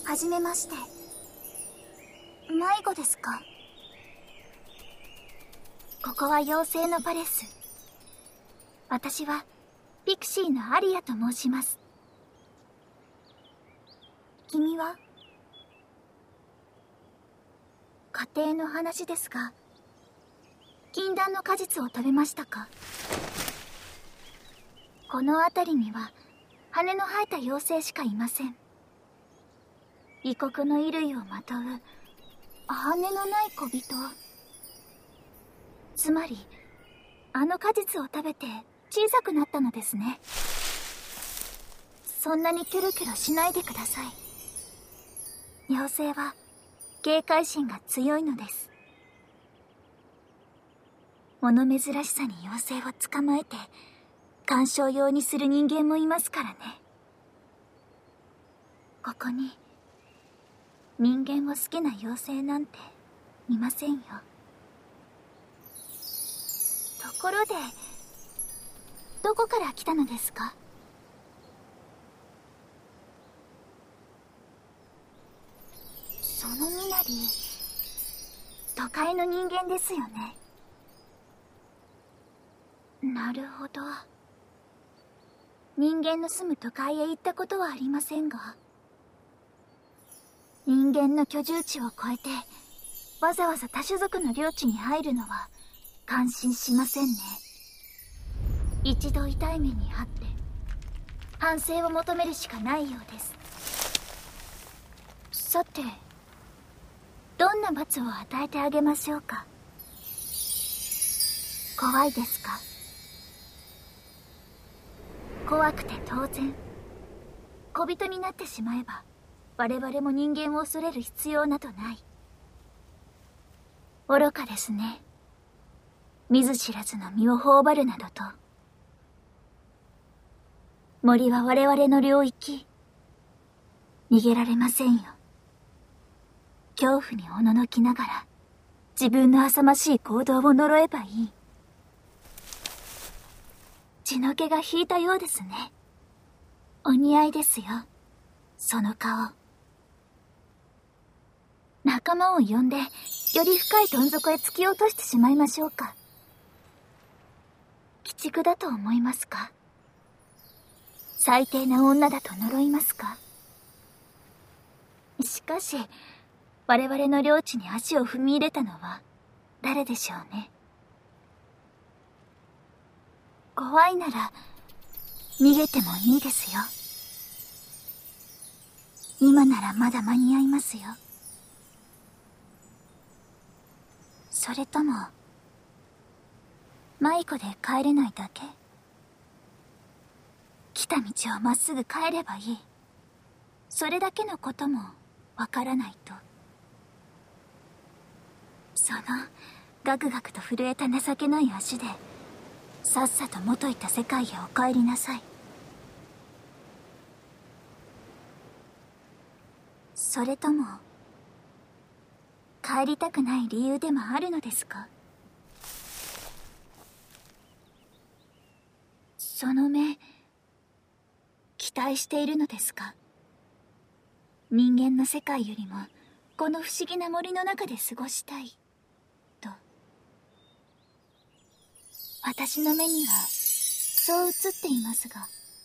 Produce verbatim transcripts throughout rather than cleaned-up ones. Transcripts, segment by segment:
はじめまして。迷子ですか？ここは妖精のパレス。私はピクシーのアリアと申します。君は？家庭の話ですが、禁断の果実を食べましたか？この辺りには羽の生えた妖精しかいません。異国の衣類をまとう羽のない小人。つまりあの果実を食べて小さくなったのですね。そんなにキョロキョロしないでください。妖精は警戒心が強いのです。物珍しさに妖精を捕まえて鑑賞用にする人間もいますからね。ここに人間を好きな妖精なんていませんよ。ところでどこから来たのですか？その身なり、都会の人間ですよね。なるほど。人間の住む都会へ行ったことはありませんが、人間の居住地を越えてわざわざ多種族の領地に入るのは感心しませんね。一度痛い目に遭って反省を求めるしかないようです。さて、どんな罰を与えてあげましょうか？怖いですか？怖くて当然。小人になってしまえば我々も人間を恐れる必要などない。愚かですね。見ず知らずの身を頬張るなどと。森は我々の領域。逃げられませんよ。恐怖におののきながら自分の浅ましい行動を呪えばいい。血の気が引いたようですね。お似合いですよ、その顔。仲間を呼んでより深いどん底へ突き落としてしまいましょうか。鬼畜だと思いますか？最低な女だと呪いますか？しかし我々の領地に足を踏み入れたのは誰でしょうね。怖いなら逃げてもいいですよ。今ならまだ間に合いますよ。それとも迷子で帰れないだけ？来た道をまっすぐ帰ればいい。それだけのこともわからないと。そのガクガクと震えた情けない足でさっさと元いた世界へお帰りなさい。それとも帰りたくない理由でもあるのですか？その目、期待しているのですか？人間の世界よりもこの不思議な森の中で過ごしたいと。私の目にはそう映っていますが、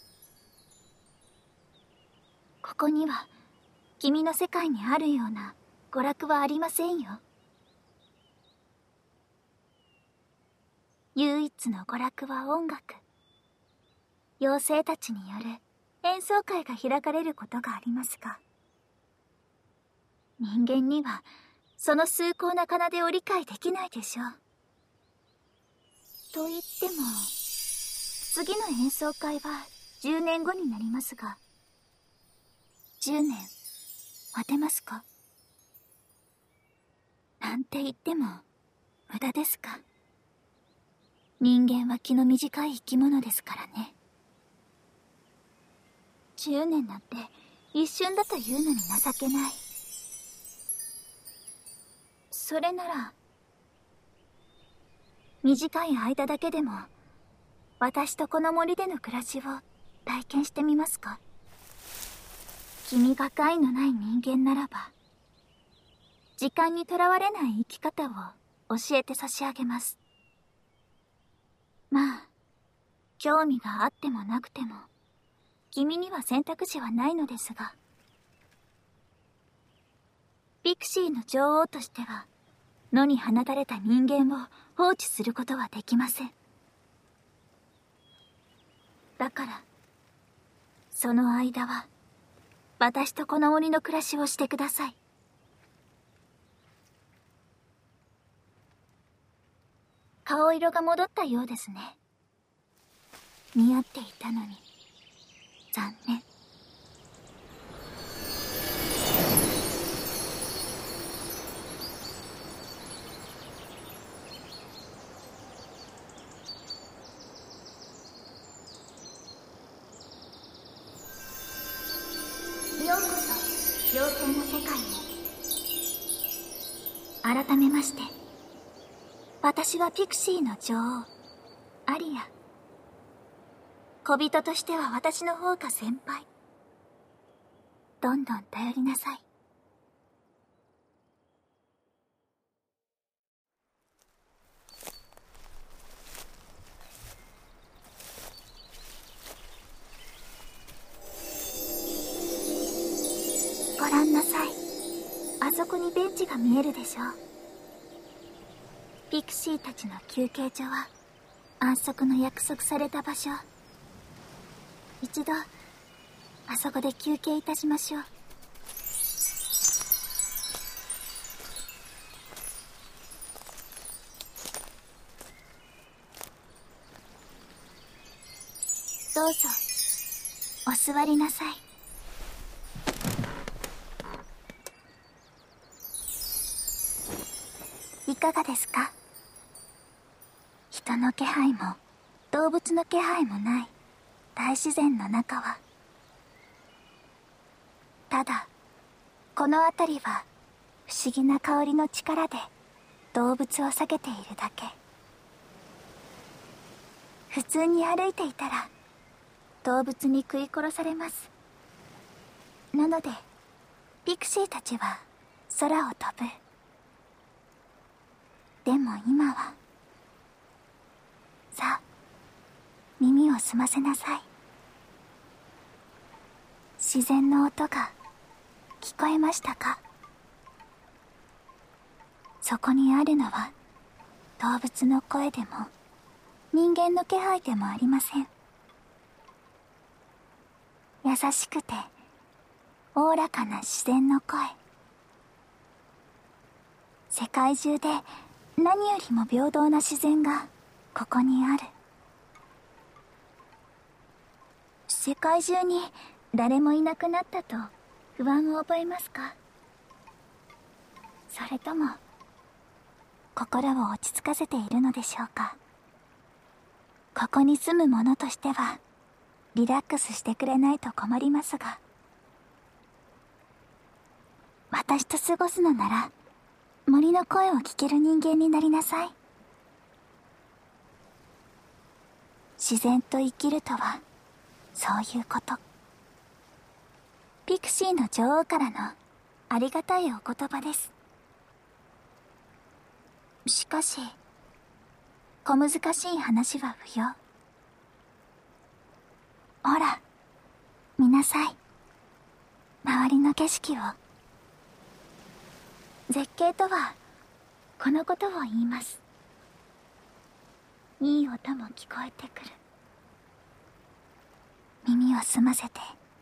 ここには君の世界にあるような娯楽はありませんよ。唯一の娯楽は音楽。妖精たちによる演奏会が開かれることがありますが、人間にはその崇高な奏でを理解できないでしょう。と言っても次の演奏会はじゅうねんごになりますが、じゅうねん待てますか？なんて言っても無駄ですか？人間は気の短い生き物ですからね。じゅうねんなんて一瞬だというのに情けない。それなら短い間だけでも私とこの森での暮らしを体験してみますか？ 君が害のない人間ならば、時間にとらわれない生き方を教えて差し上げます。まあ、興味があってもなくても、君には選択肢はないのですが、ピクシーの女王としては、野に放たれた人間を放置することはできません。だから、その間は、私とこの森の暮らしをしてください。顔色が戻ったようですね。似合っていたのに、残念。ようこそ妖精の世界へ。改めまして、私はピクシーの女王アリア。小人としては私の方が先輩。どんどん頼りなさい。ご覧なさい。あそこにベンチが見えるでしょう。ピクシーたちの休憩所は安息の約束された場所。一度あそこで休憩いたしましょう。どうぞお座りなさい。いかがですか？人の気配も動物の気配もない大自然の中は。ただこの辺りは不思議な香りの力で動物を避けているだけ。普通に歩いていたら動物に食い殺されます。なのでピクシーたちは空を飛ぶ。でも今は、さあ耳を澄ませなさい。自然の音が聞こえましたか？そこにあるのは動物の声でも人間の気配でもありません。優しくておおらかな自然の声。世界中で何よりも平等な自然がここにある。世界中に誰もいなくなったと不安を覚えますか？それとも心を落ち着かせているのでしょうか？ここに住む者としてはリラックスしてくれないと困りますが、私と過ごすのなら森の声を聞ける人間になりなさい。自然と生きるとはそういうこと。ピクシーの女王からのありがたいお言葉です。しかし小難しい話は不要。ほら見なさい、周りの景色を。絶景とはこのことを言います。いい音も聞こえてくる。耳を澄ませて。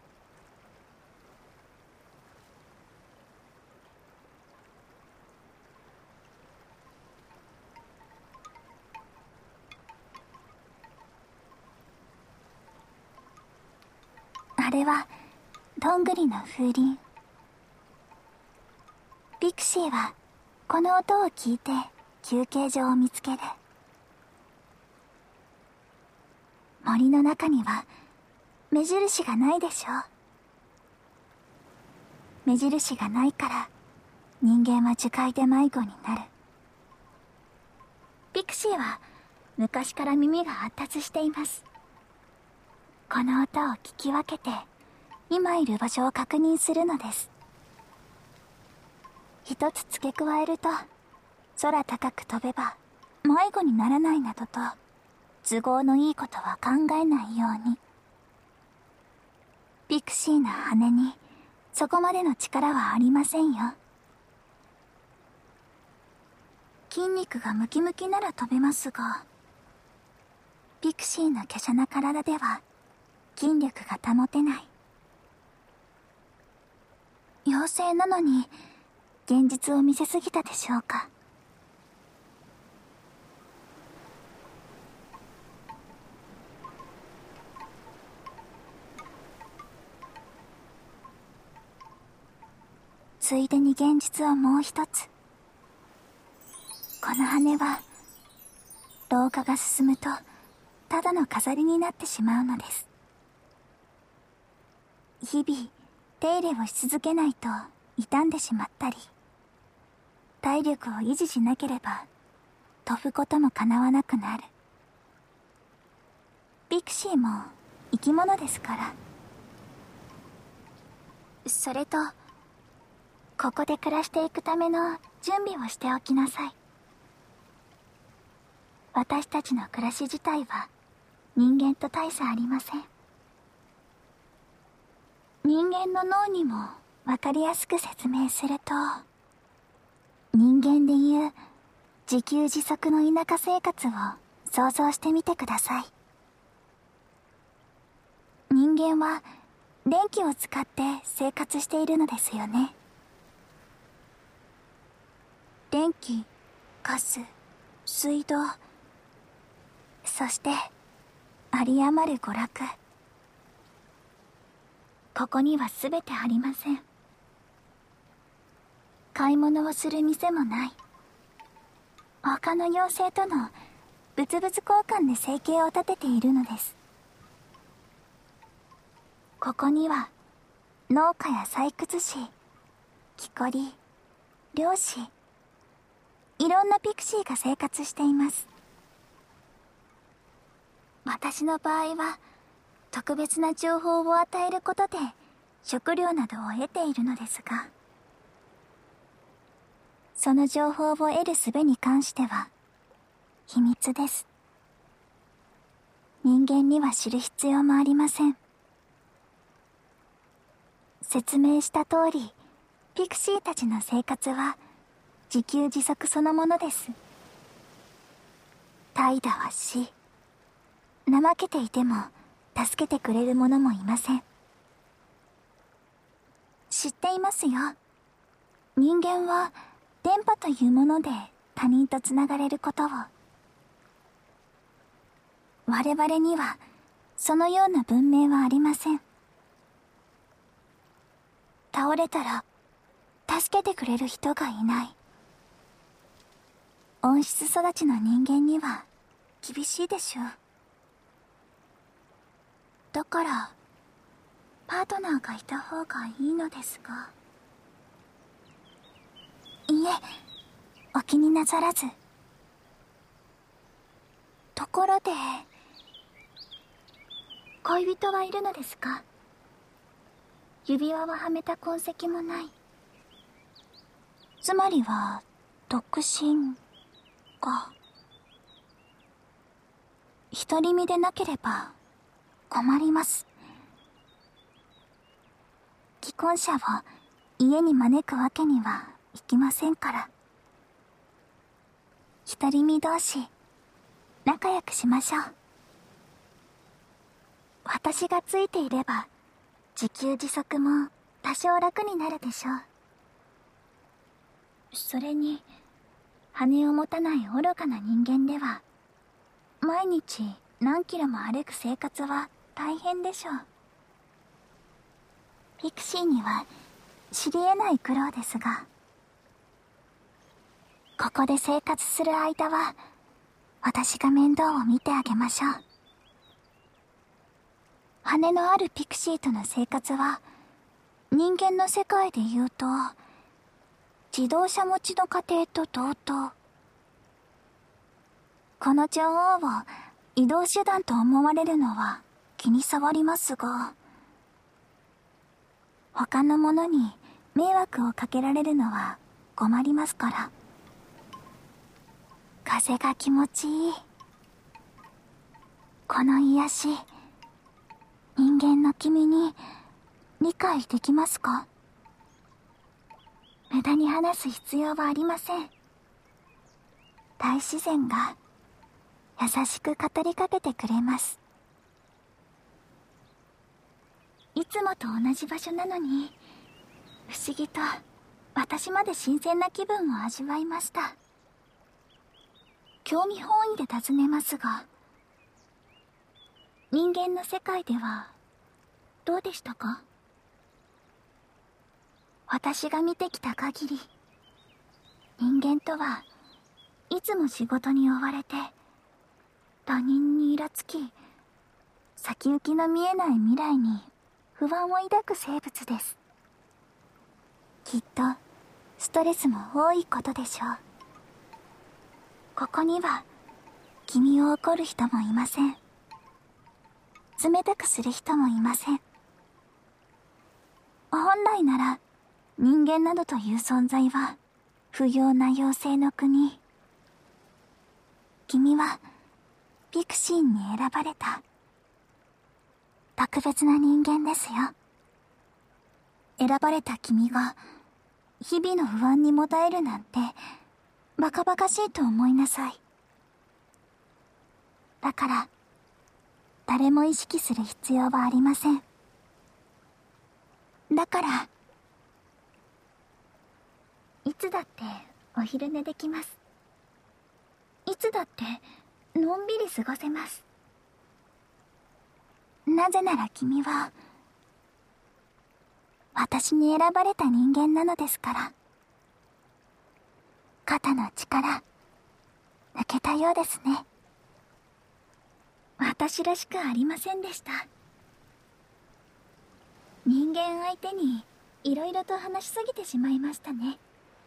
あれはどんぐりの風鈴。ピクシーはこの音を聞いて休憩所を見つける。森の中には目印がないでしょう。目印がないから人間は樹海で迷子になる。ピクシーは昔から耳が発達しています。この音を聞き分けて今いる場所を確認するのです。一つ付け加えると、空高く飛べば迷子にならないなどと都合のいいことは考えないように。ピクシーの羽にそこまでの力はありませんよ。筋肉がムキムキなら飛べますが、ピクシーの華奢な体では筋力が保てない。妖精なのに現実を見せすぎたでしょうか。ついでに現実をもう一つ。この羽は老化が進むとただの飾りになってしまうのです。日々手入れをし続けないと傷んでしまったり、体力を維持しなければ飛ぶことも叶わなくなる。ピクシーも生き物ですから。それとここで暮らしていくための準備をしておきなさい。私たちの暮らし自体は人間と大差ありません。人間の脳にも分かりやすく説明すると、人間でいう自給自足の田舎生活を想像してみてください。人間は電気を使って生活しているのですよね。電気、ガス、水道、そして有り余る娯楽。ここには全てありません。買い物をする店もない。他の妖精との物々交換で生計を立てているのです。ここには農家や採掘師、木こり、漁師、いろんなピクシーが生活しています。私の場合は特別な情報を与えることで食料などを得ているのですが、その情報を得る術に関しては秘密です。人間には知る必要もありません。説明した通り、ピクシーたちの生活は自給自足そのものです。怠惰は死。怠けていても助けてくれる者もいません。知っていますよ。人間は電波というもので他人とつながれることを。我々にはそのような文明はありません。倒れたら助けてくれる人がいない。温室育ちの人間には厳しいでしょう。だからパートナーがいた方がいいのですが。いえ、お気になさらず。ところで恋人はいるのですか？指輪ははめた痕跡もない。つまりは独身か。独り身でなければ困ります。既婚者を家に招くわけにはいきませんから。独り身同士仲良くしましょう。私がついていれば自給自足も多少楽になるでしょう。それに羽を持たない愚かな人間では毎日何キロも歩く生活は大変でしょう。ピクシーには知り得ない苦労ですが、ここで生活する間は私が面倒を見てあげましょう。羽のあるピクシーとの生活は人間の世界で言うと自動車持ちの家庭と同等。この女王を移動手段と思われるのは気に障りますが、 他の者に迷惑をかけられるのは困りますから。風が気持ちいい。この癒し、人間の君に理解できますか？無駄に話す必要はありません。大自然が優しく語りかけてくれます。いつもと同じ場所なのに、不思議と私まで新鮮な気分を味わいました。興味本位で尋ねますが、人間の世界ではどうでしたか？私が見てきた限り、人間とはいつも仕事に追われて、他人にイラつき、先行きの見えない未来に不安を抱く生物です。きっとストレスも多いことでしょう。ここには君を怒る人もいません。冷たくする人もいません。本来なら人間などという存在は不要な妖精の国。君はピクシーンに選ばれた特別な人間ですよ。選ばれた君が日々の不安にもたえるなんてバカバカしいと思いなさい。だから誰も意識する必要はありません。だからいつだってお昼寝できます。いつだってのんびり過ごせます。なぜなら君は私に選ばれた人間なのですから。肩の力抜けたようですね。私らしくありませんでした。人間相手にいろいろと話しすぎてしまいましたね。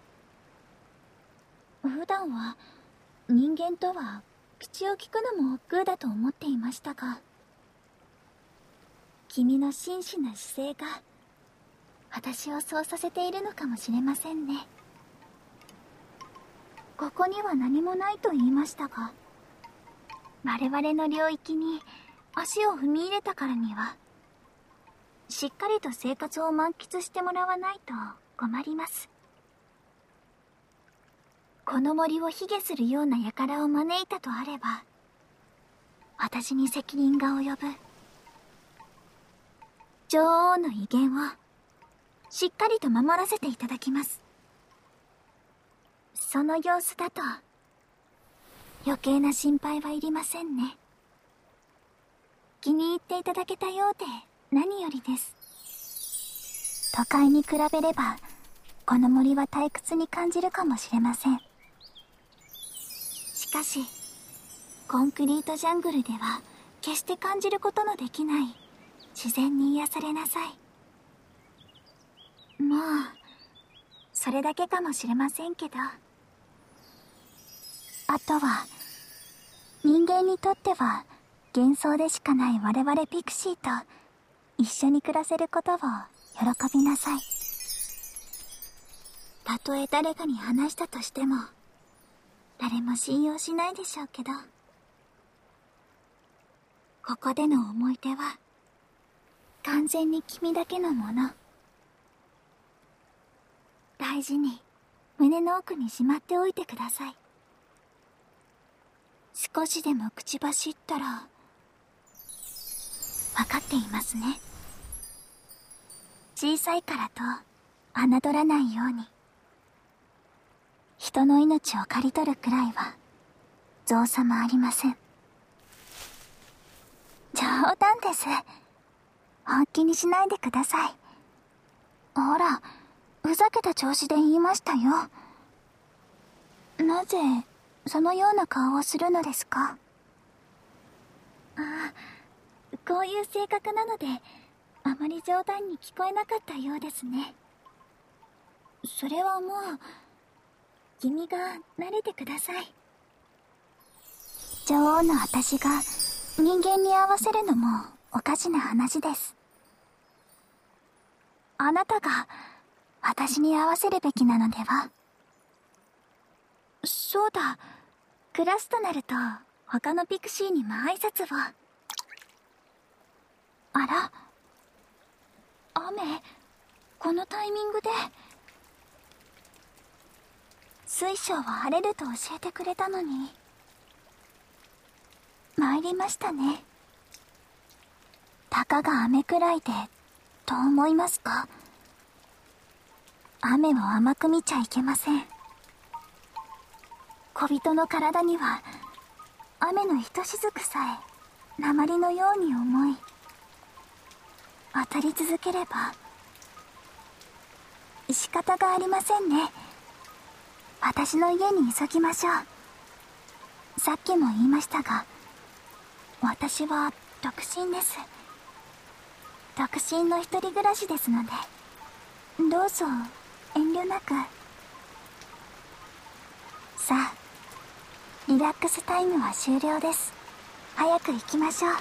普段は人間とは口を聞くのも億劫だと思っていましたが、君の真摯な姿勢が私をそうさせているのかもしれませんね。ここには何もないと言いましたが、我々の領域に足を踏み入れたからには、しっかりと生活を満喫してもらわないと困ります。この森を卑下するような輩を招いたとあれば、私に責任が及ぶ。女王の威厳をしっかりと守らせていただきます。その様子だと余計な心配はいりませんね。気に入っていただけたようで何よりです。都会に比べればこの森は退屈に感じるかもしれません。しかしコンクリートジャングルでは決して感じることのできない自然に癒されなさい。もうそれだけかもしれませんけど、あとは人間にとっては幻想でしかない我々ピクシーと一緒に暮らせることを喜びなさい。たとえ誰かに話したとしても誰も信用しないでしょうけど、ここでの思い出は完全に君だけのもの。大事に胸の奥にしまっておいてください。少しでも口走ったら分かっていますね。小さいからと侮らないように。人の命を刈り取るくらいは造作もありません。冗談です。本気にしないでください。ほら、ふざけた調子で言いましたよ。なぜそのような顔をするのですか？ああ、こういう性格なのであまり冗談に聞こえなかったようですね。それはもう君が慣れてください。女王の私が人間に合わせるのもおかしな話です。ああなたが私に合わせるべきなのでは？そうだ、クラスとなると他のピクシーにも挨拶を。あら、雨、このタイミングで。水晶は晴れると教えてくれたのに。参りましたね。たかが雨くらいでと思いますか？雨を甘く見ちゃいけません。小人の体には雨のひとしずくさえ鉛のように重い。当たり続ければ仕方がありませんね。私の家に急ぎましょう。さっきも言いましたが、私は独身です。独身の一人暮らしですので、どうぞ遠慮なく。さあ、リラックスタイムは終了です。早く行きましょう。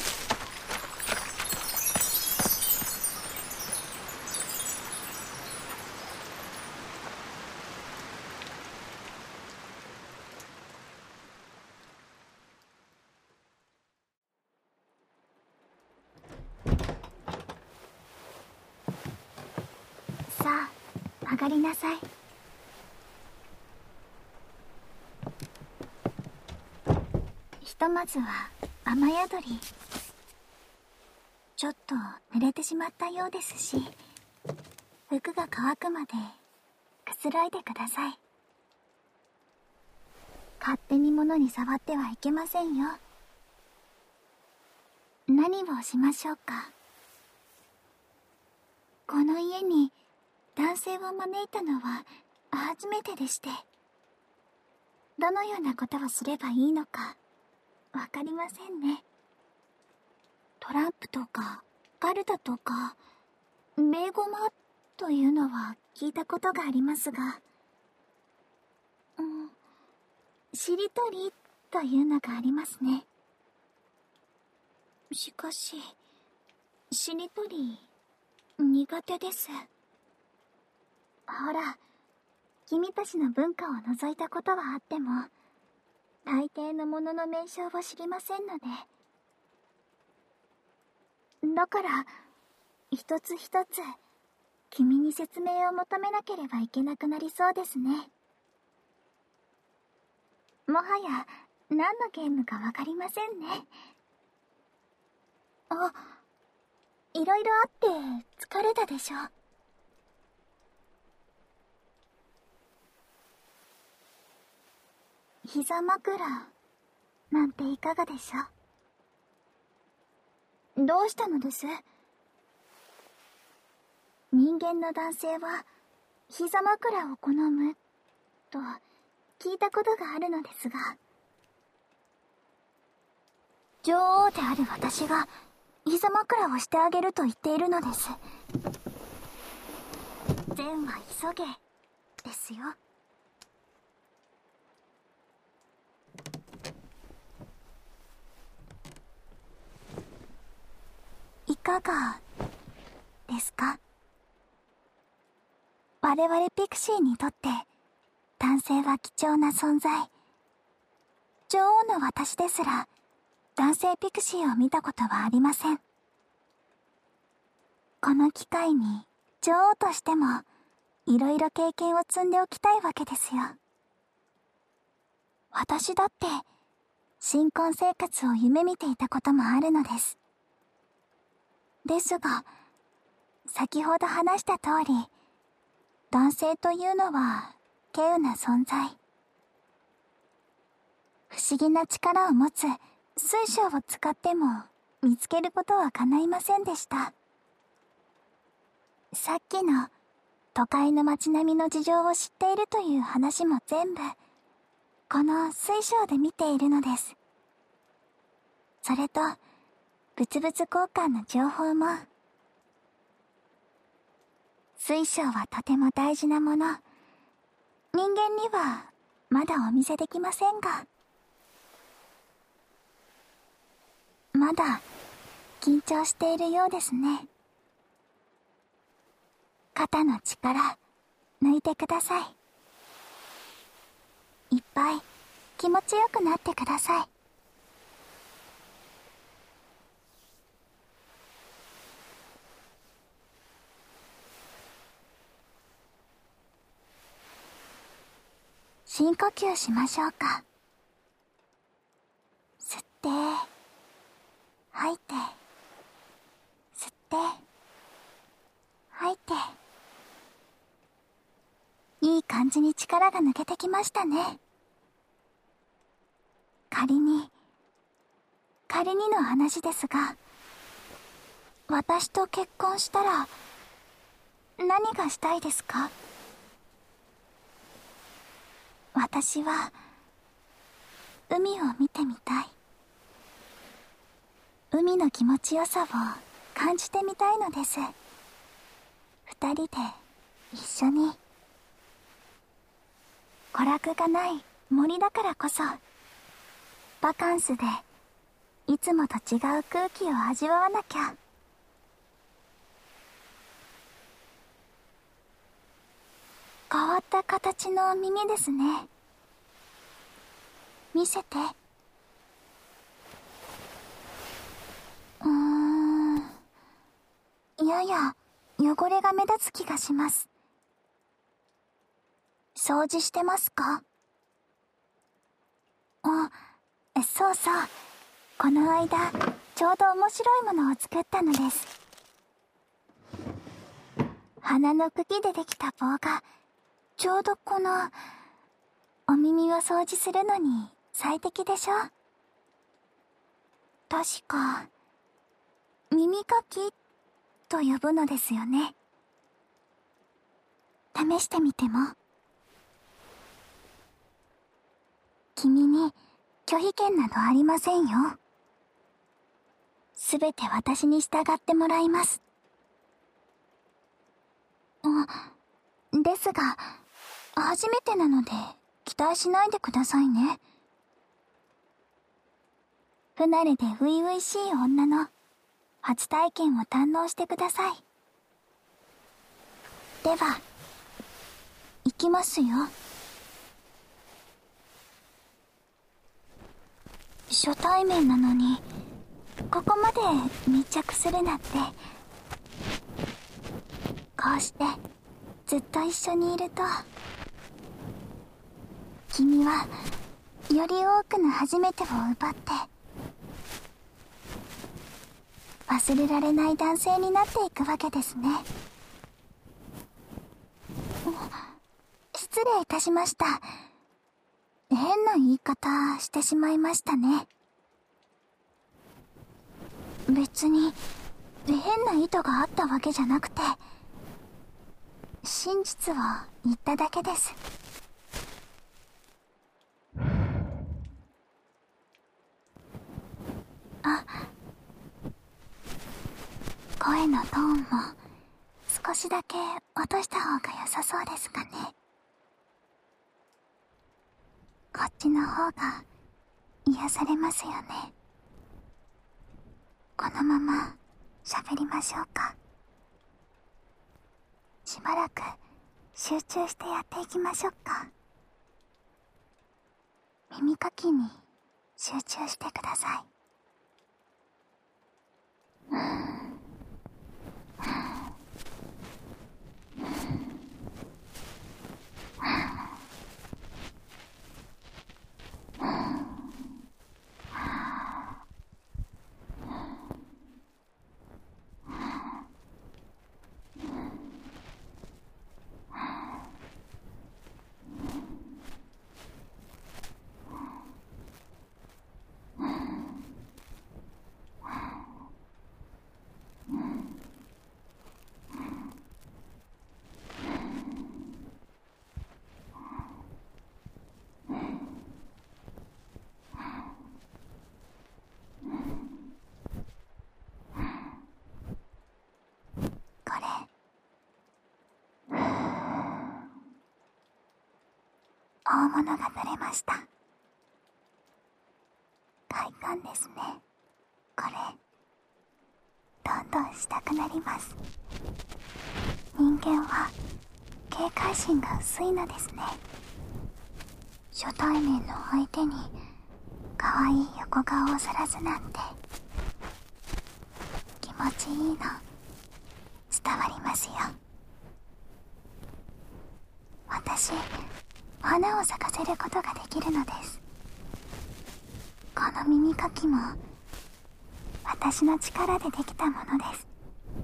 さあ、上がりなさい。ひとまずは雨宿り。ちょっと濡れてしまったようですし、服が乾くまでくつろいでください。勝手に物に触ってはいけませんよ。何をしましょうか。この家に男性を招いたのは初めてでして、どのようなことをすればいいのかわかりませんね。トランプとかカルタとかベーゴマというのは聞いたことがありますが、うん、しりとりというのがありますね。しかししりとり苦手です。ほら、君たちの文化を除いたことはあっても、大抵のものの名称を知りませんので。だから、一つ一つ、君に説明を求めなければいけなくなりそうですね。もはや、何のゲームかわかりませんね。あ、いろいろあって疲れたでしょ。膝枕なんていかがでしょう。どうしたのです？人間の男性は膝枕を好むと聞いたことがあるのですが、女王である私が膝枕をしてあげると言っているのです。善は急げですよ。いかがですか？我々ピクシーにとって男性は貴重な存在。女王の私ですら男性ピクシーを見たことはありません。この機会に女王としてもいろいろ経験を積んでおきたいわけですよ。私だって新婚生活を夢見ていたこともあるのです。ですが、先ほど話した通り、男性というのは稀有な存在。不思議な力を持つ水晶を使っても見つけることは叶いませんでした。さっきの都会の街並みの事情を知っているという話も全部この水晶で見ているのです。それと物々交換の情報も。水晶はとても大事なもの。人間にはまだお見せできませんが、まだ緊張しているようですね。 肩の力抜いてください。いっぱい気持ちよくなってください。深呼吸しましょうか。吸って吐いて、吸って吐いて。いい感じに力が抜けてきましたね。仮に仮にの話ですが、私と結婚したら何がしたいですか？私は海を見てみたい。海の気持ちよさを感じてみたいのです。二人で一緒に。娯楽がない森だからこそ、バカンスでいつもと違う空気を味わわなきゃ。変わった形の耳ですね。見せて。うーん。やや汚れが目立つ気がします。掃除してますか？あ、そうそう。この間、ちょうど面白いものを作ったのです。花の茎でできた棒が、ちょうどこの、お耳を掃除するのに最適でしょ？確か、耳かきと呼ぶのですよね。試してみても。君に拒否権などありませんよ。すべて私に従ってもらいます。あ、ですが、初めてなので期待しないでくださいね。不慣れで初々しい女の初体験を堪能してください。では、行きますよ。初対面なのに、ここまで密着するなんて。こうしてずっと一緒にいると、君はより多くの初めてを奪って忘れられない男性になっていくわけですね。失礼いたしました。変な言い方してしまいましたね。別に変な意図があったわけじゃなくて、真実を言っただけです。あ、声のトーンも少しだけ落とした方が良さそうですかね。こっちの方が癒されますよね。このまま喋りましょうか。しばらく集中してやっていきましょうか。耳かきに集中してください。大物が濡れました。快感ですね。これどんどんしたくなります。人間は警戒心が薄いのですね。初対面の相手に可愛い横顔をさらすなんて気持ちいいの伝わりますよ。私、花を咲かせることができるのです。この耳かきも私の力でできたものです。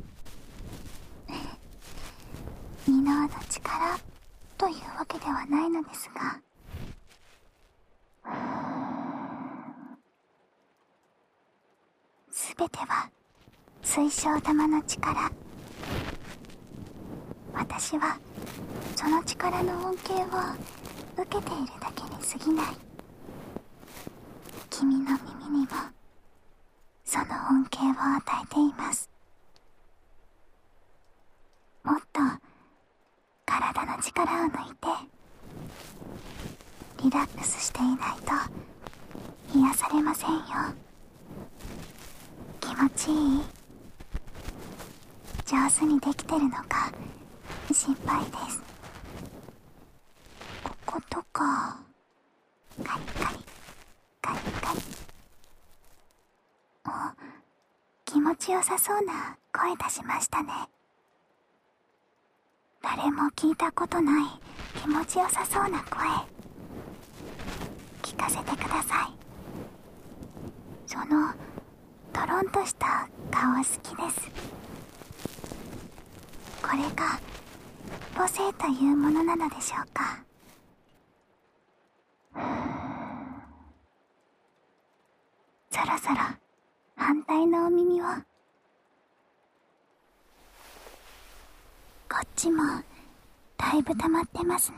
異能の力というわけではないのですが、すべては水晶玉の力。私はその力の恩恵を受けているだけに過ぎない。君の耳にもその恩恵を与えています。もっと体の力を抜いてリラックスしていないと癒されませんよ。気持ちいい？上手にできてるのか心配です。こことかカリカリカリカリ。お、気持ちよさそうな声出しましたね。誰も聞いたことない気持ちよさそうな声聞かせてください。そのトロンとした顔好きです。これが母性というものなのでしょうか。そろそろ反対のお耳を。こっちもだいぶ溜まってますね。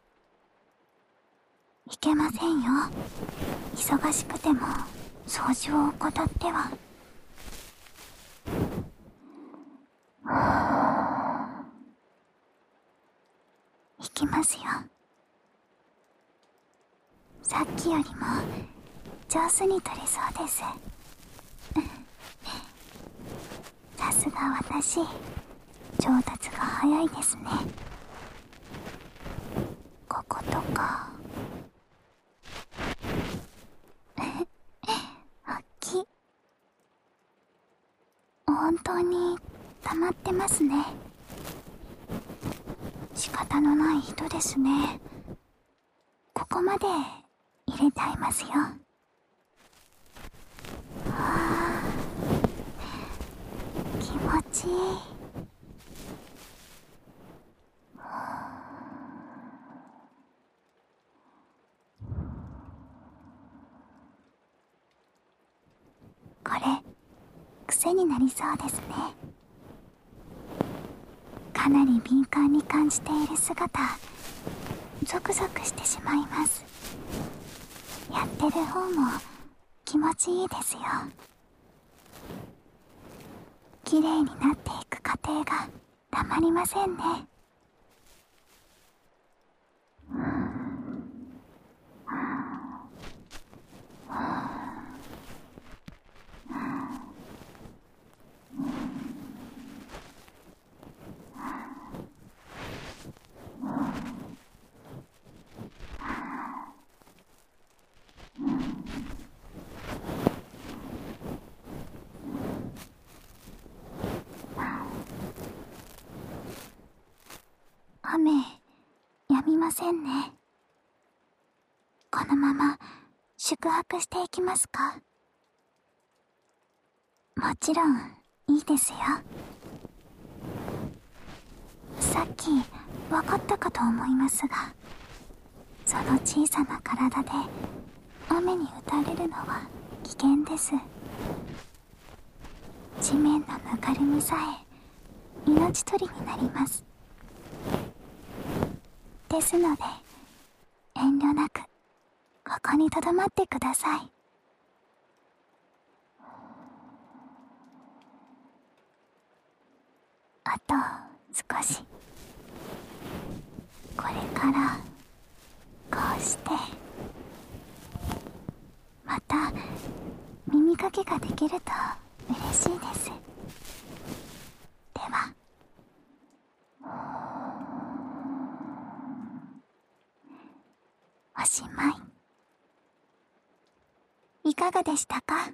いけませんよ。忙しくても掃除を怠っては。いきますよ。さっきよりも上手に取れそうです。さすが私、上達が早いですね。こことか大きい。本当に溜まってますね。仕方のない人ですね。ここまで入れちゃいますよ。はあ、気持ちいい。これ癖になりそうですね。かなり敏感に感じている姿、ゾクゾクしてしまいます。やってる方も気持ちいいですよ。綺麗になっていく過程がたまりませんね。雨、やみませんね。このまま宿泊していきますか？もちろんいいですよ。さっき分かったかと思いますが、その小さな体で雨に打たれるのは危険です。地面のぬかるみさえ命取りになります。ですので遠慮なくここにとどまってください。あと少し。これからこうしてまた耳かきができると嬉しいです。では。 おしまい。いかがでしたか？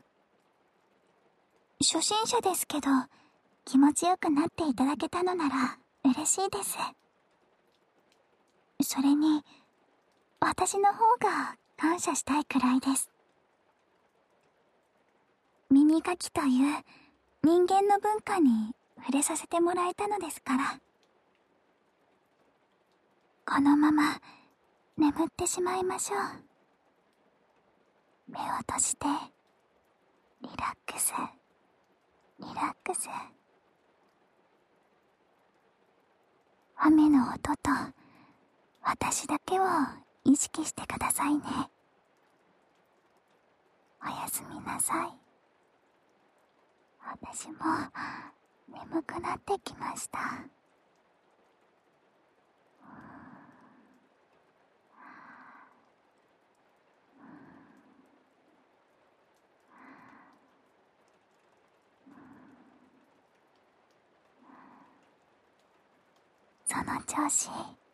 初心者ですけど、気持ちよくなっていただけたのなら嬉しいです。それに、私の方が感謝したいくらいです。耳かきという人間の文化に触れさせてもらえたのですから。このまま眠ってしまいましょう。目を閉じて、リラックス、リラックス。雨の音と私だけを意識してくださいね。おやすみなさい。私も眠くなってきました。その調子。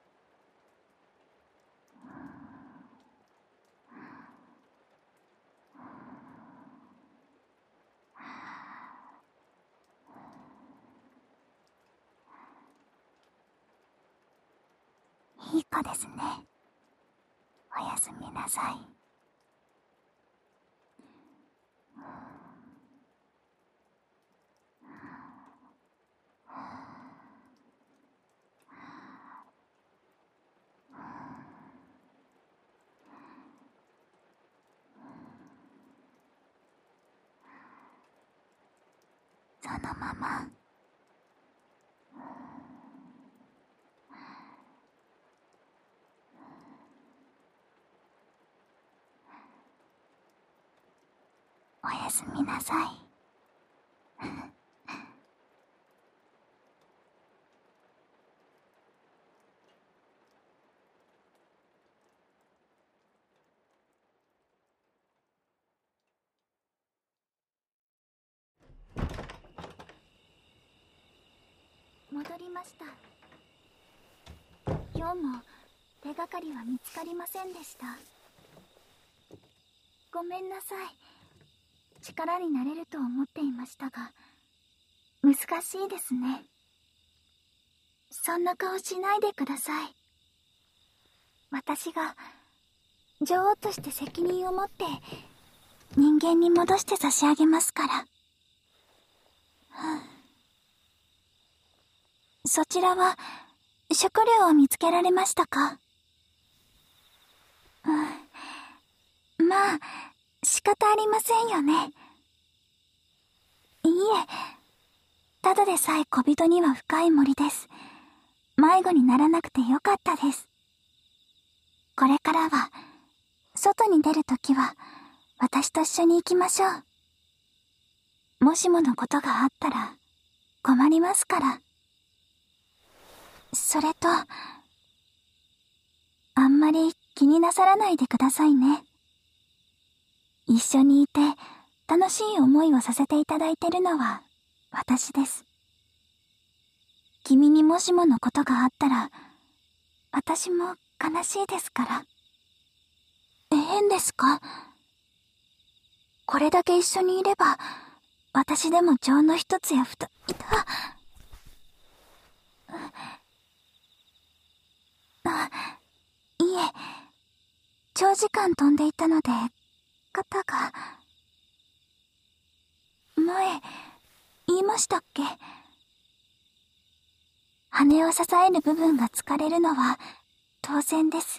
いい子ですね。おやすみなさい。そのまま。おやすみなさい。戻りました。今日も手がかりは見つかりませんでした。ごめんなさい。力になれると思っていましたが、難しいですね。そんな顔しないでください。私が女王として責任を持って人間に戻して差し上げますから。そちらは食料を見つけられましたか？うん、まあ仕方ありませんよね。いいえ、ただでさえ小人には深い森です。迷子にならなくてよかったです。これからは外に出るときは私と一緒に行きましょう。もしものことがあったら困りますから。それと、あんまり気になさらないでくださいね。一緒にいて楽しい思いをさせていただいてるのは私です。君にもしものことがあったら私も悲しいですから。変ですか？これだけ一緒にいれば私でも情の一つや二いた。あ、いえ、長時間飛んでいたので肩が。前言いましたっけ？羽を支える部分が疲れるのは当然です。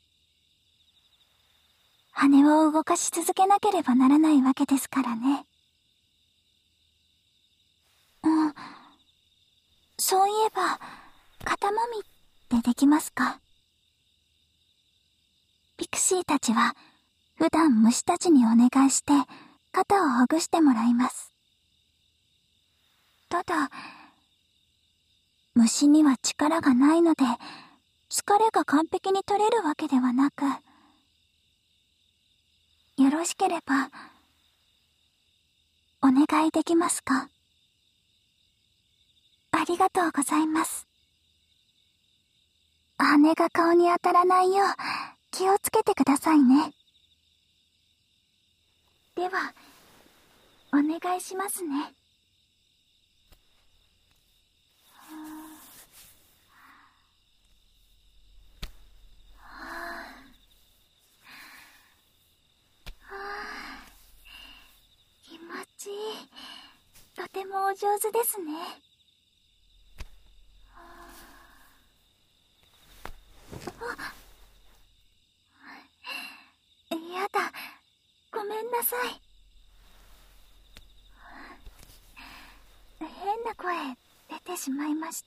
羽を動かし続けなければならないわけですからね。うん。そういえば、肩もみってできますか？ピクシーたちは、普段虫たちにお願いして、肩をほぐしてもらいます。ただ、虫には力がないので、疲れが完璧に取れるわけではなく、よろしければ、お願いできますか？ありがとうございます。羽が顔に当たらないよう気をつけてくださいね。では、お願いしますね。気持ちいい。とてもお上手ですね。あ、やだ。ごめんなさい。変な声出てしまいました。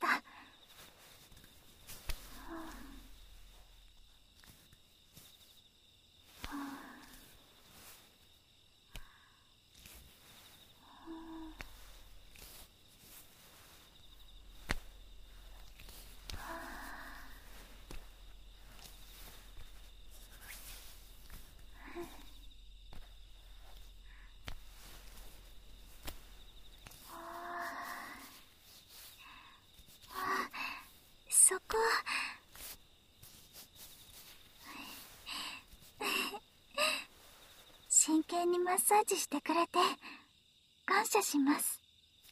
そこ真剣にマッサージしてくれて感謝します。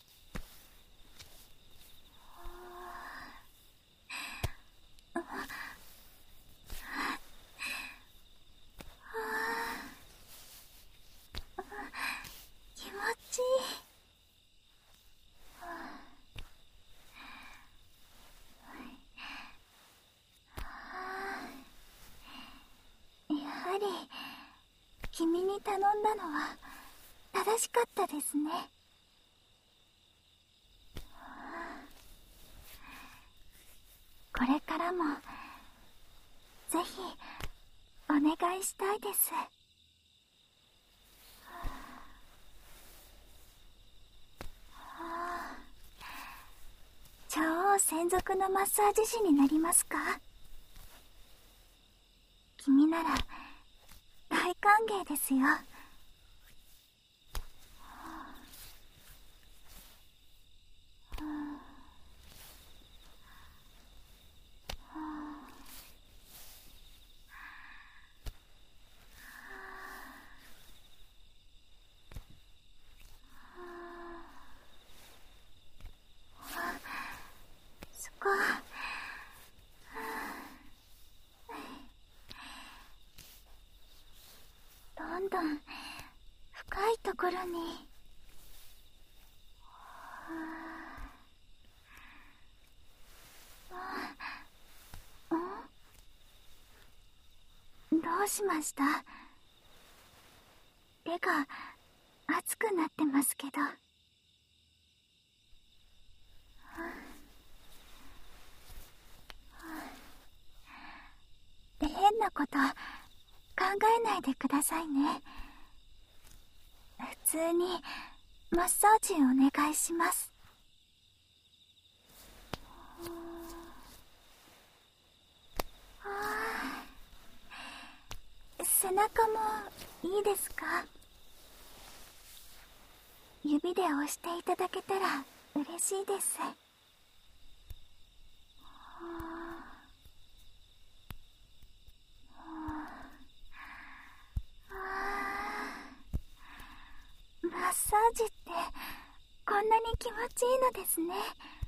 気持ちいい。やはり君に頼んだのは正しかったですね。これからもぜひお願いしたいです。超王専属のマッサージ師になりますか？君なら大歓迎ですよ。そこどんどん深いところに。どうしました？手が熱くなってますけど。変なこと考えないでくださいね。普通にマッサージお願いします。背中もいいですか？指で押していただけたら嬉しいです。マッサージってこんなに気持ちいいのですね。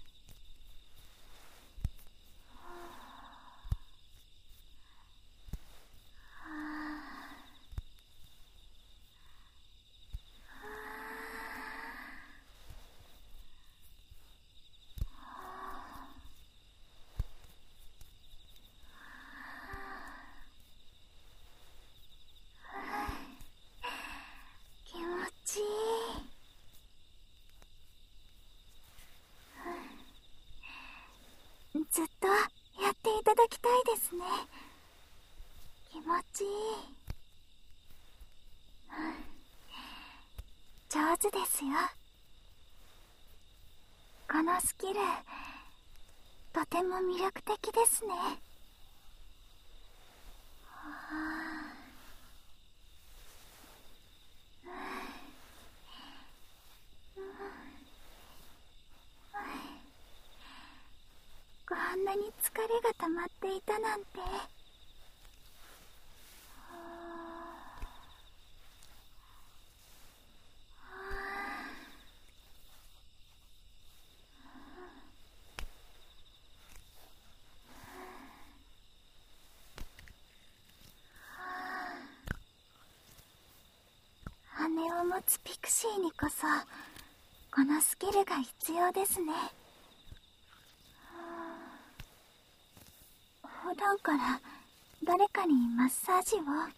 気持ちいい。ずっとやっていただきたいですね。気持ちいい。上手ですよ。このスキルとても魅力的ですね。こんなに疲れが溜まっていたなんて。 つピクシーにこそこのスキルが必要ですね。普段から誰かにマッサージを。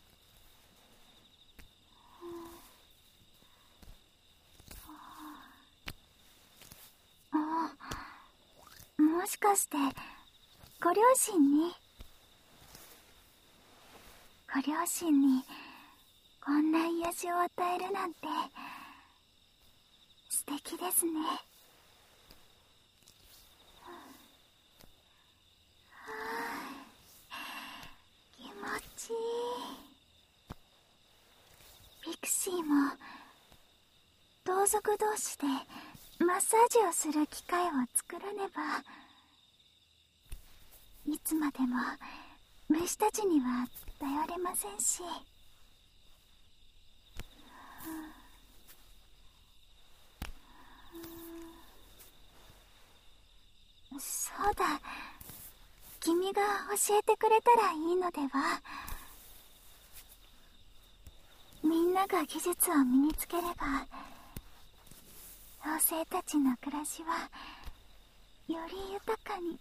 もしかしてご両親にご両親にこんな癒しを与えるなんて素敵ですね。気持ちいい。ピクシーも同族同士でマッサージをする機会を作らねば。いつまでも虫たちには頼れませんし。そうだ、君が教えてくれたらいいのでは。みんなが技術を身につければ妖精たちの暮らしはより豊かに。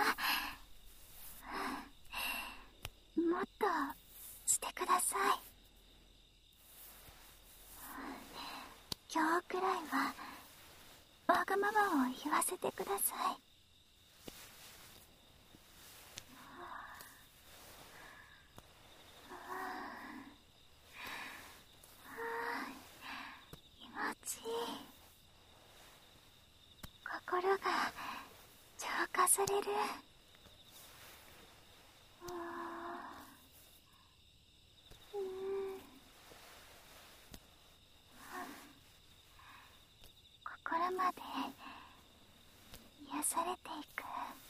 もっとしてください。今日くらいはわがままを言わせてください。気持ちいい。心が浄化される。心まで癒されていく。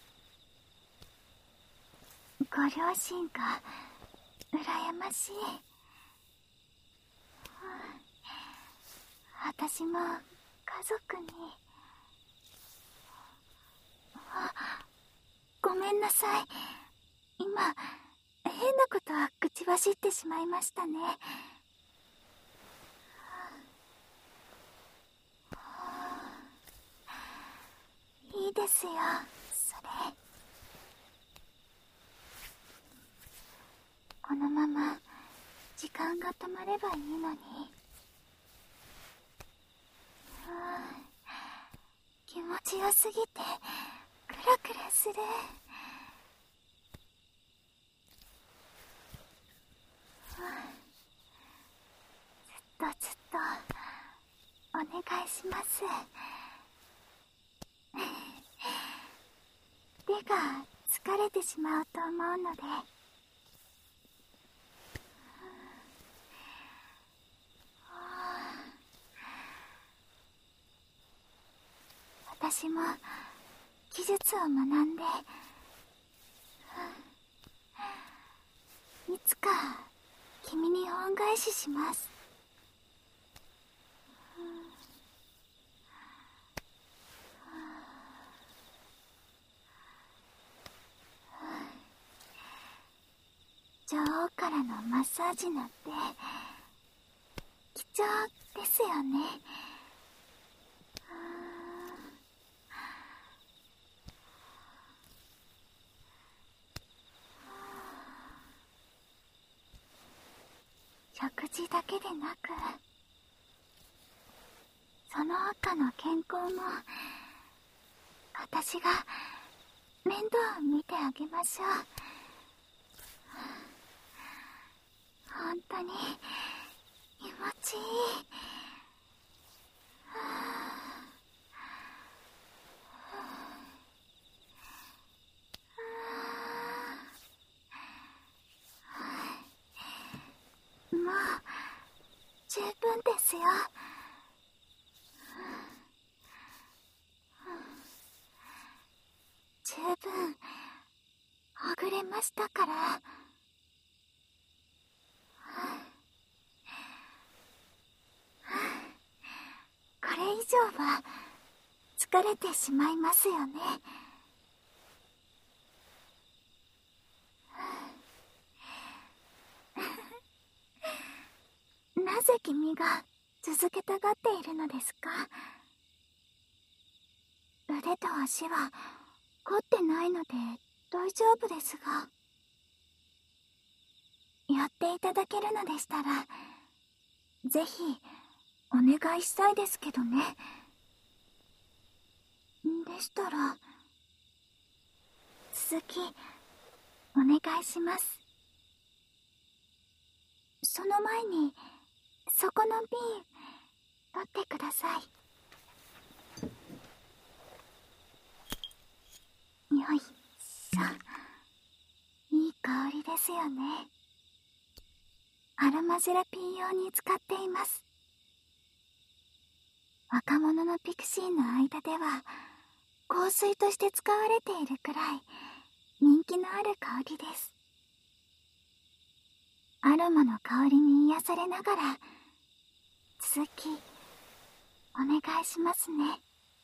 ご両親が羨ましい。私も家族に。あ、ごめんなさい。今変なことは口走ってしまいましたね。いいですよ、それ。このまま時間が止まればいいのに。気持ちよすぎてクラクラする。ずっとずっとお願いします。手が疲れてしまうと思うので。私も技術を学んで、いつか君に恩返しします。女王からのマッサージなんて貴重ですよね。食事だけでなく、その他の健康も私が面倒を見てあげましょう。本当に気持ちいい。もう十分ですよ。十分ほぐれましたから。これ以上は疲れてしまいますよね。なぜ君が続けたがっているのですか？腕と足は凝ってないので大丈夫ですが、やっていただけるのでしたらぜひお願いしたいですけどね。でしたら続きお願いします。その前にそこの瓶取ってください。よいしょ。いい香りですよね。アロマセラピー用に使っています。若者のピクシーの間では香水として使われているくらい人気のある香りです。アロマの香りに癒されながら続きお願いしますね。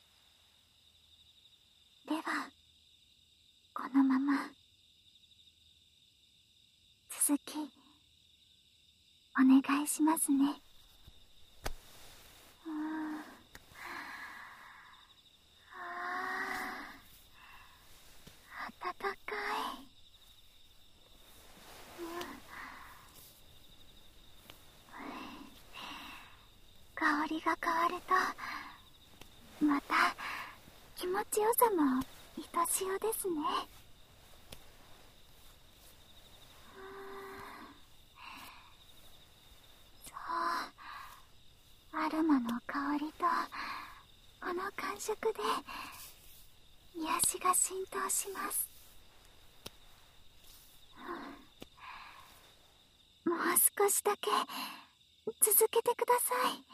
ではこのまま続きお願いしますね。うーん、あたたかい。香りが変わるとまた気持ちよさもひとしおですね。そう、アロマの香りとこの感触で癒しが浸透します。もう少しだけ続けてください。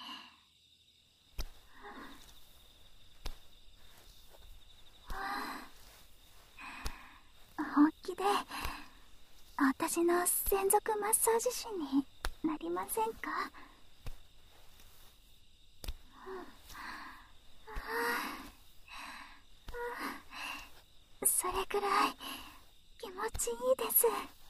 本気で私の専属マッサージ師になりませんか？それくらい気持ちいいです。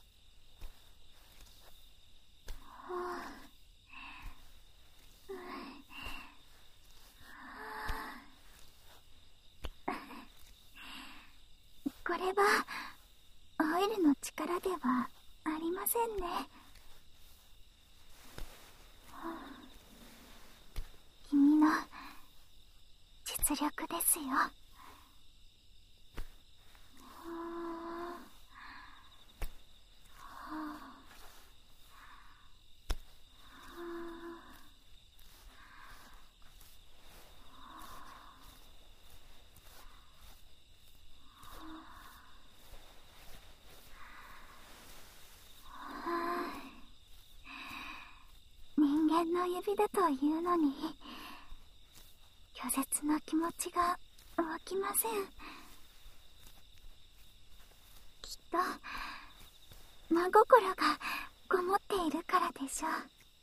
これはオイルの力ではありませんね。君の実力ですよ。人間の指だというのに拒絶の気持ちが湧きません。きっと真心がこもっているからでしょう。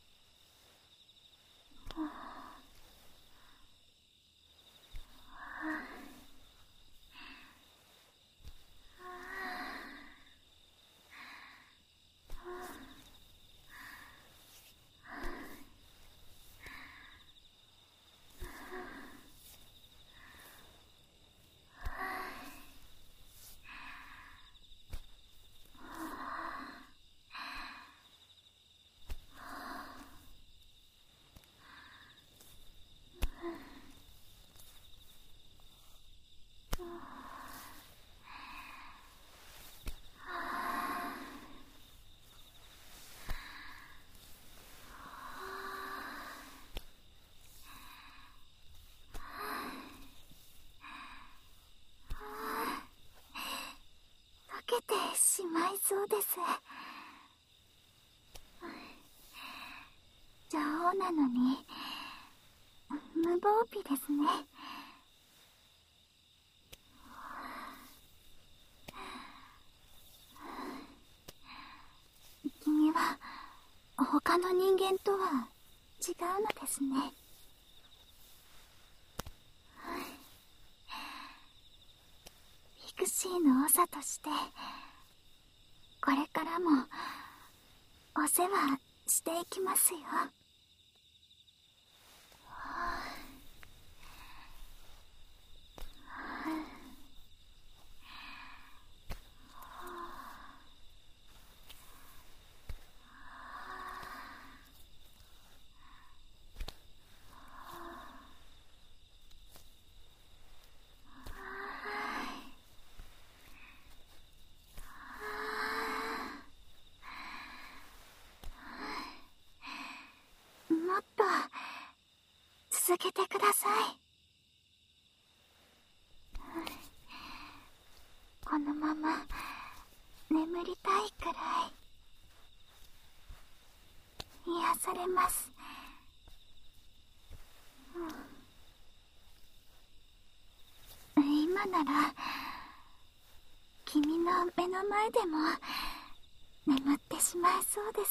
溶けてしまいそうです。女王なのに無防備ですね。君は他の人間とは違うのですね。ピクシーの長としてこれからもお世話していきますよ。 さい。このまま眠りたいくらい癒されます。うん、今なら君の目の前でも眠ってしまいそうです。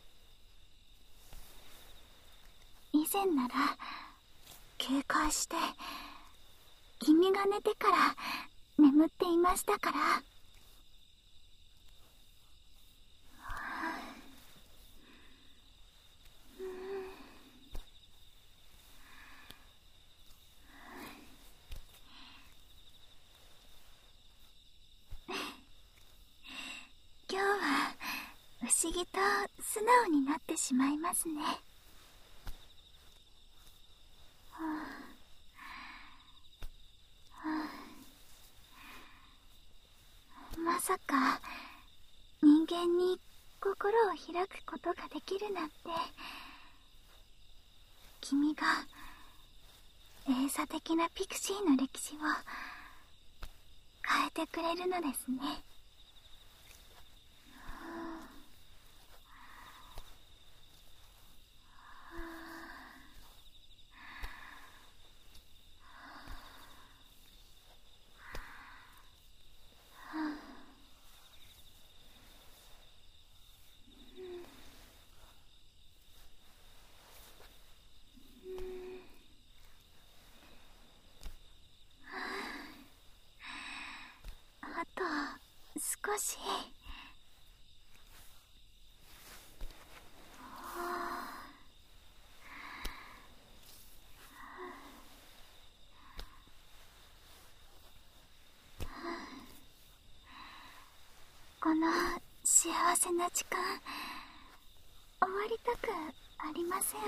以前なら警戒して君が寝てから眠っていましたから。今日は不思議と素直になってしまいますね。まさか人間に心を開くことができるなんて。君が閉鎖的なピクシーの歴史を変えてくれるのですね。あと少し。この幸せな時間終わりたくありません。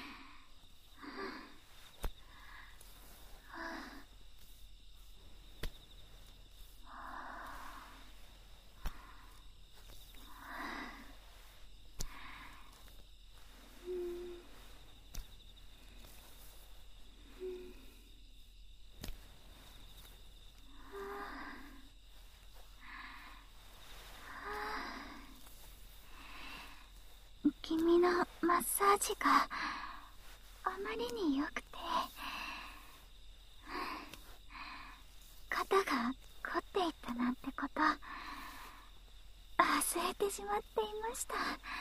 君のマッサージがあまりに良くて、肩が凝っていたなんてこと忘れてしまっていました。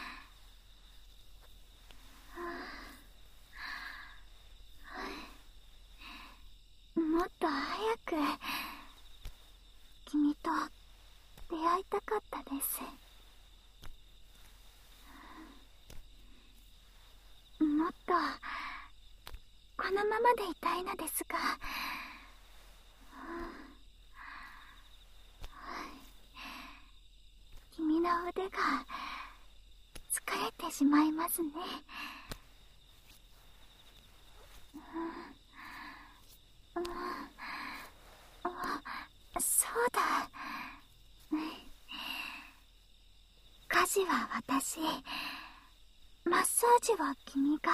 もっと早く君と出会いたかったです。もっとこのままでいたいのですが、君の腕が疲れてしまいますね。うん、うん、そうだ。家事は私、マッサージは君が。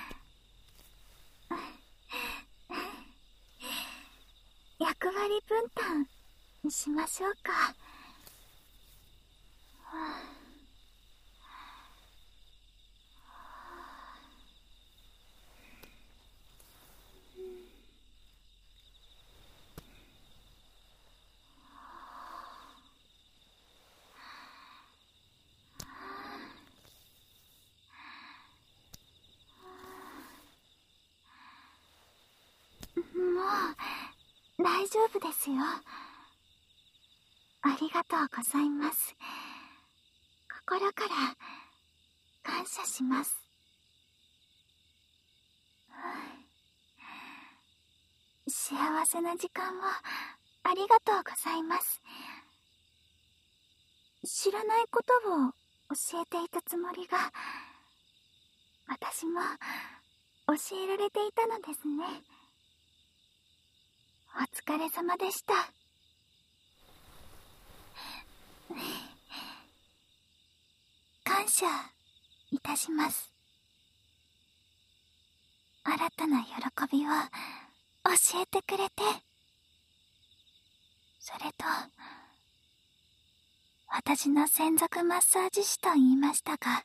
役割分担しましょうか。もう大丈夫ですよ。ありがとうございます。心から感謝します。幸せな時間をありがとうございます。知らないことを教えていたつもりが、私も教えられていたのですね。お疲れ様でした。感謝いたします。 新たな喜びを教えてくれて、それと私の専属マッサージ師と言いましたが、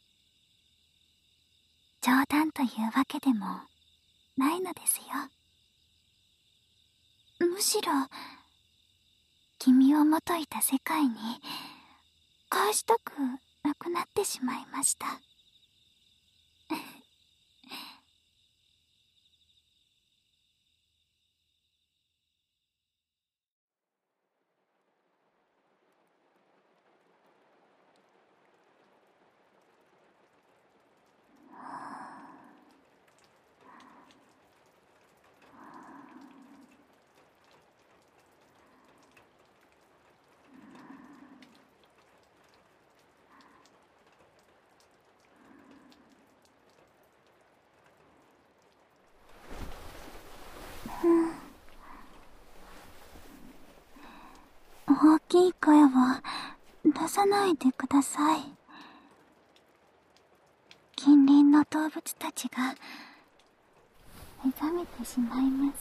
冗談というわけでもないのですよ。むしろ君を元いた世界に返したくなくなってしまいました。大きい声を出さないでください。近隣の動物たちが目覚めてしまいます。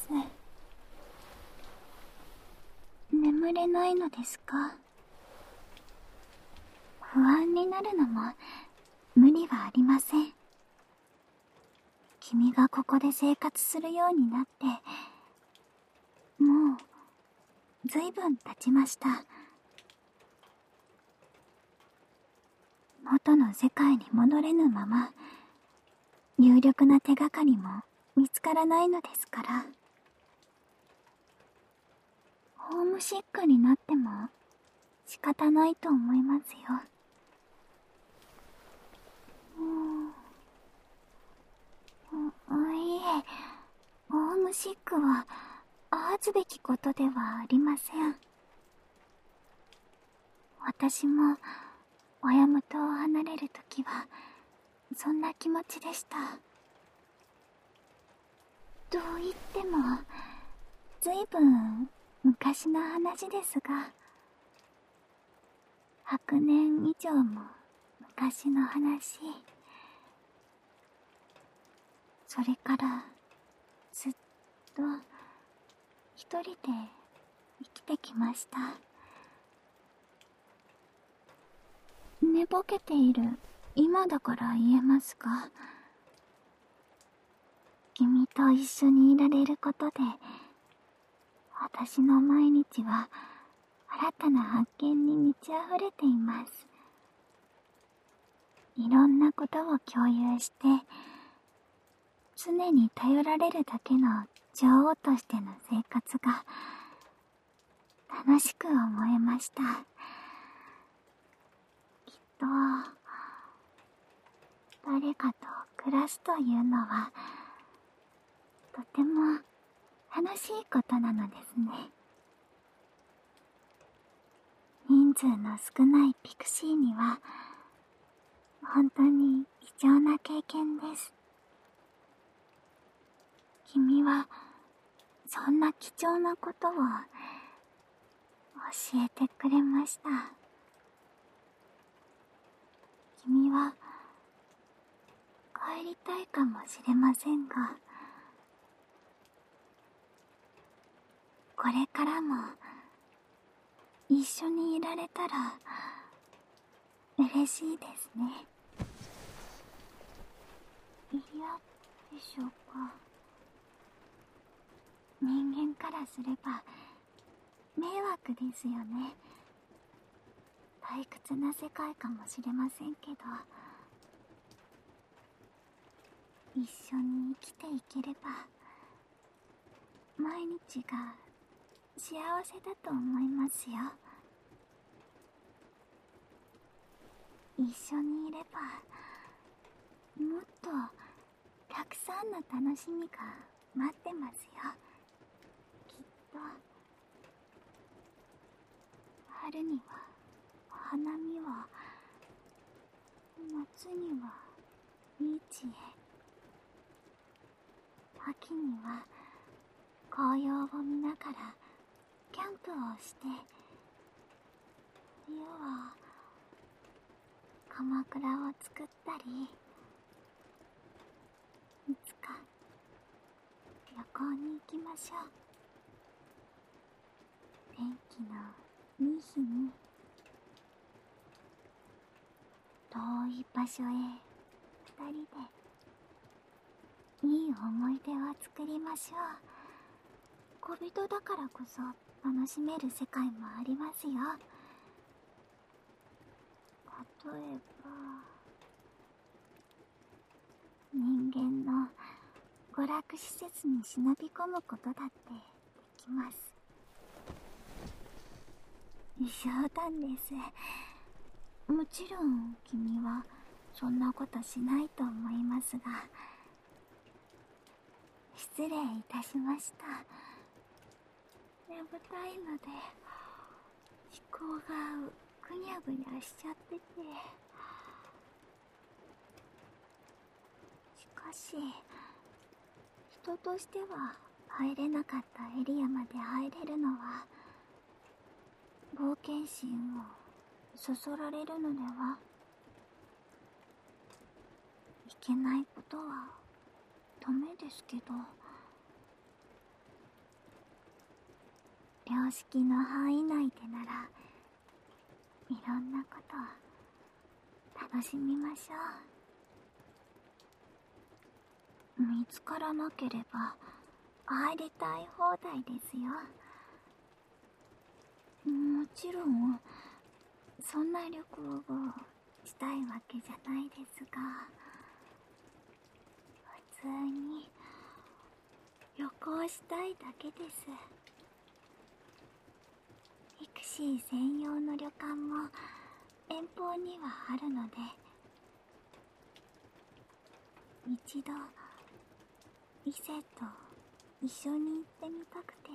眠れないのですか？不安になるのも無理はありません。君がここで生活するようになってもうずいぶん経ちました。元の世界に戻れぬまま有力な手がかりも見つからないのですから。ホームシックになっても仕方ないと思いますよ。うん、いえ、ホームシックはあずべきことではありません。私も親元を離れるときはそんな気持ちでした。と言ってもずいぶん昔の話ですが、ひゃくねん以上も昔の話。それからずっと一人で生きてきました。寝ぼけている今だから言えますが、君と一緒にいられることで私の毎日は新たな発見に満ち溢れています。いろんなことを共有して常に頼られるだけの女王としての生活が楽しく思えました。きっと誰かと暮らすというのはとても楽しいことなのですね。人数の少ないピクシーには本当に貴重な経験です。君はそんな貴重なことを教えてくれました。君は帰りたいかもしれませんが、これからも一緒にいられたら嬉しいですね。嫌でしょうか。人間からすれば迷惑ですよね。退屈な世界かもしれませんけど、一緒に生きていければ毎日が幸せだと思いますよ。一緒にいればもっとたくさんの楽しみが待ってますよ。きっと春には花見を、夏にはビーチへ、秋には紅葉を見ながらキャンプをして、冬は鎌倉を作ったり、いつか旅行に行きましょう。天気のいい日に遠い場所へ二人でいい思い出を作りましょう。小人だからこそ楽しめる世界もありますよ。例えば人間の娯楽施設に忍び込むことだってできます。冗談です。もちろん君はそんなことしないと思いますが、失礼いたしました。眠たいので思考がぐにゃぐにゃしちゃってて。しかし人としては入れなかったエリアまで入れるのは冒険心をそそられるのでは。いけないことはダメですけど、良識の範囲内でならいろんなことを楽しみましょう。見つからなければ入りたい放題ですよ。もちろんそんな旅行をしたいわけじゃないですが、普通に旅行したいだけです。ピクシー専用の旅館も遠方にはあるので、一度異性と一緒に行ってみたくて。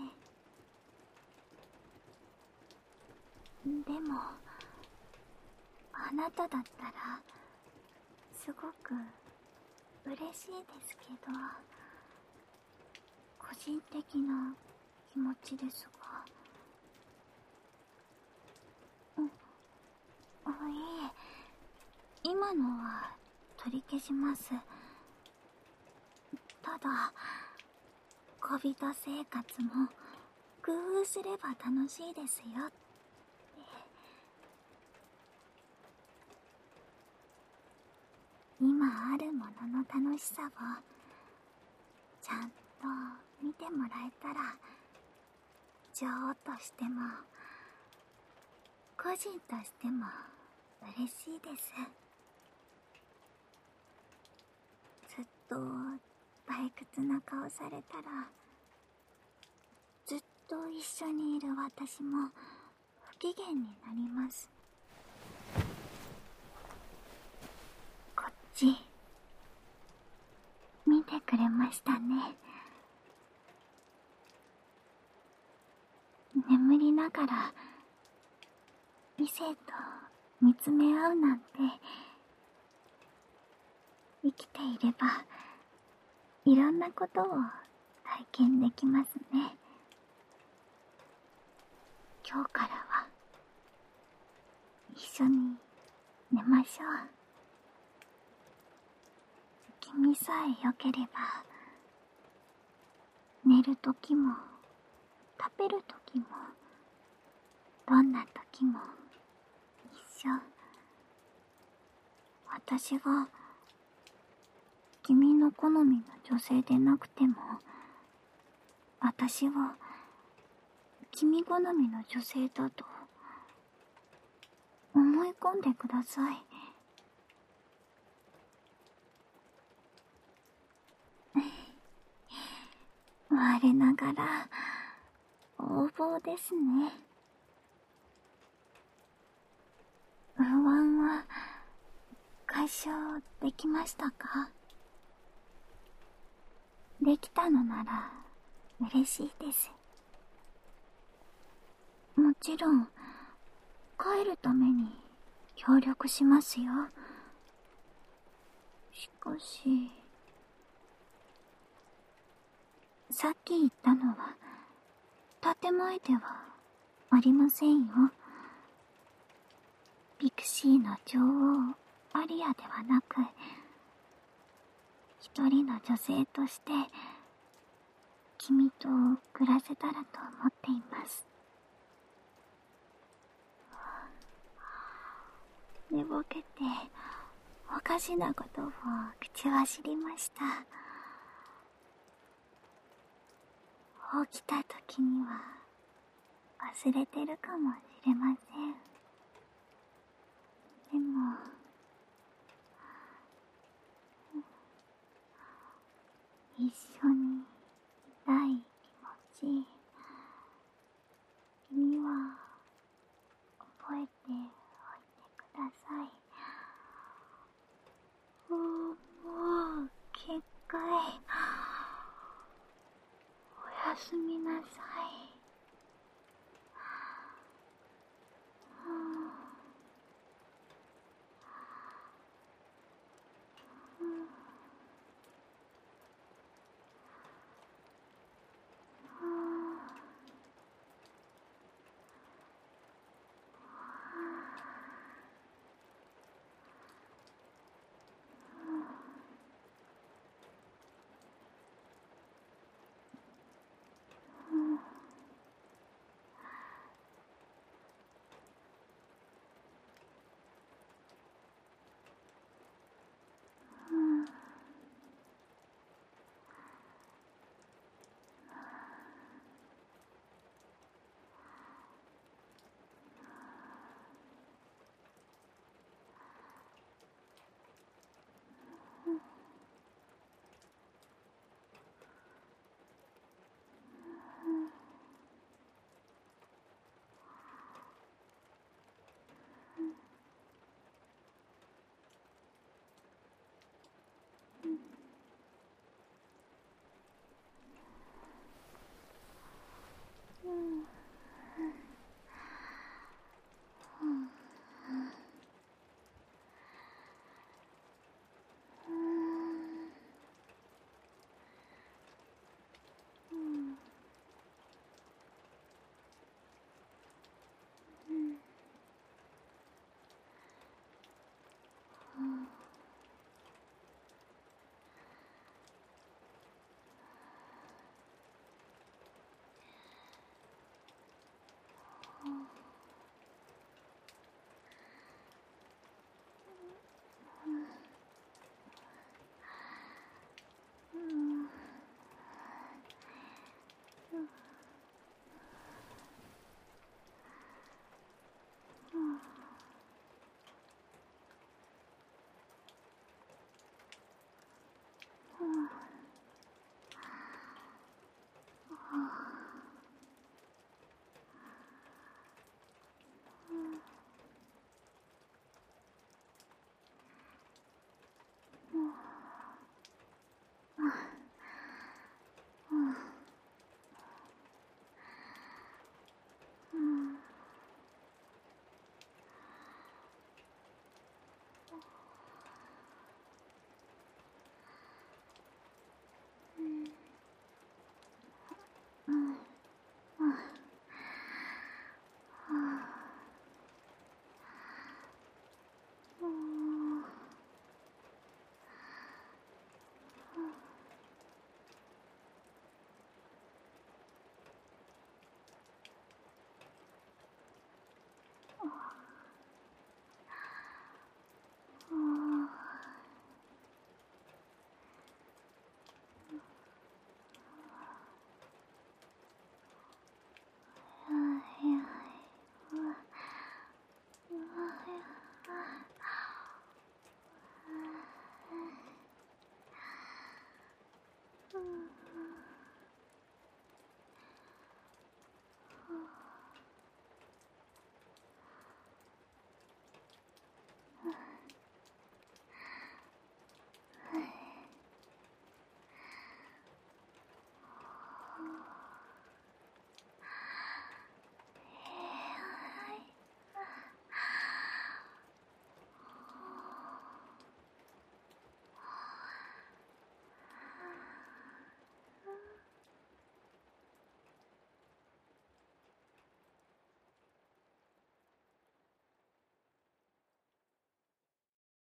でもあなただったらすごく嬉しいですけど、個人的な気持ちですが。う、あ、いえ、今のは取り消します。ただ小人生活も工夫すれば楽しいですよって。今あるものの楽しさをちゃんと見てもらえたら、女王としても個人としても嬉しいです。ずっと退屈な顔されたら、ずっと一緒にいる私も不機嫌になります。こっち見てくれましたね。眠りながら異性と見つめ合うなんて、生きていればいろんなことを体験できますね。今日からは一緒に寝ましょう。君さえ良ければ寝るときも食べるときもどんなときも一緒。私が君の好みの女性でなくても、私を君好みの女性だと思い込んでください。我ながら横暴ですね。不安は解消できましたか？できたのなら嬉しいです。もちろん帰るために協力しますよ。しかしさっき言ったのは建前ではありませんよ。ピクシーの女王アリアではなく、一人の女性として君と暮らせたらと思っています。寝ぼけておかしなことを口走りました。起きた時には忘れてるかもしれません。でも一緒に